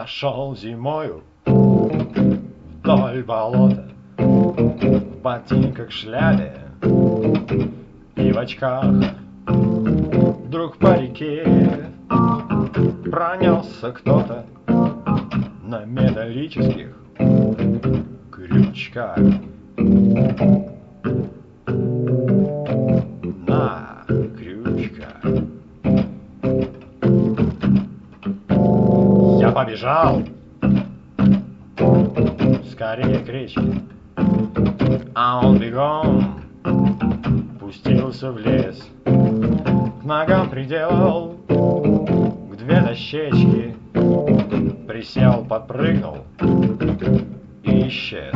Я шел зимою вдоль болота, в ботинках, шляпе и в очках. Вдруг по реке пронесся кто-то на металлических крючках. На крючках. Я побежал скорее к речке, а он бегом пустился в лес. К ногам приделал к две дощечки, присел, подпрыгнул и исчез.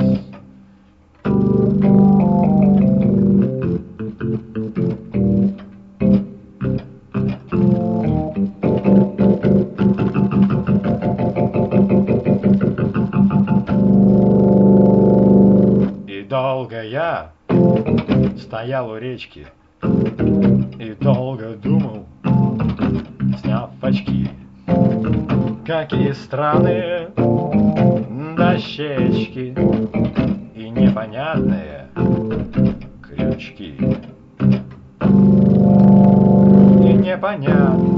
И долго я стоял у речки и долго думал, сняв очки, какие странные дощечки и непонятные крючки. И непонятные